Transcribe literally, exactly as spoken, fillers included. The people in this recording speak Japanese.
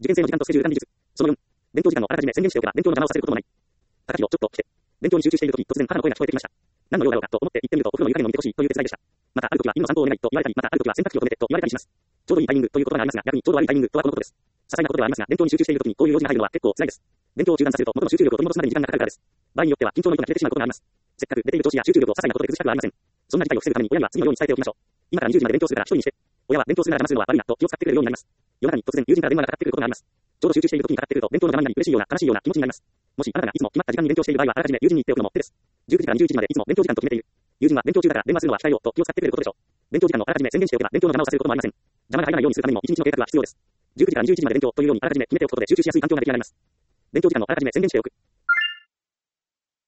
受験生の時間とスケジュール管理術。そのよん、勉強時間をあらかじめ宣言しておけば勉強の邪魔をさせることもない。高弘、ちょっと来て。勉強に集中しているとき、突然母の声が聞こえてきました。何の用だろうかと思って行ってみると、お風呂の床にも見てほしいという手伝いでした。また、あるときは犬の散歩をお願いと言われたり、またあるときは洗濯機を止めてと言われたりします。ちょうどいいタイミングという言葉がありますが、逆にちょうど悪いタイミングとはこのことです。些細なことではありますが、勉強に集中しているときにこういう用事が入るのは結構辛いです。勉強を中断させると元の集中力を取り戻すまでに時間がかかるからです。場合によっては緊張の糸が切れてしまうことがあります。せっかく出ている調子や集中力を些細なことで崩したくはありません。そんな事態を防ぐために親には次のように伝えておきましょう。今からにじゅうじまで勉強するから一人にして。親は勉強するなら邪魔するのは悪いなと気を使ってくれるようになります。夜中に突然友人から電話がかかってくることがあります。ちょうど集中している時にかかってくると勉強の邪魔になり嬉しいような悲しいような気持ちになります。もしあなたがいつも決まった時間に勉強している場合はあらかじめ友人に言っておくのも手です。じゅうくじからにじゅういちじまでいつも勉強時間と決めている。友人は勉強中だから電話するのは控えようと気を使ってくれることでしょう。勉強時間をあらかじめ宣言しておけば勉強の邪魔をさせることもありません。邪魔が入らないようにするためにも一日の計画が必要です。じゅうくじからにじゅういちじまで勉強というようにあらかじめ決めておくことで集中しやすい環境が出来上がります。勉強時間をあらかじめ宣言しておく。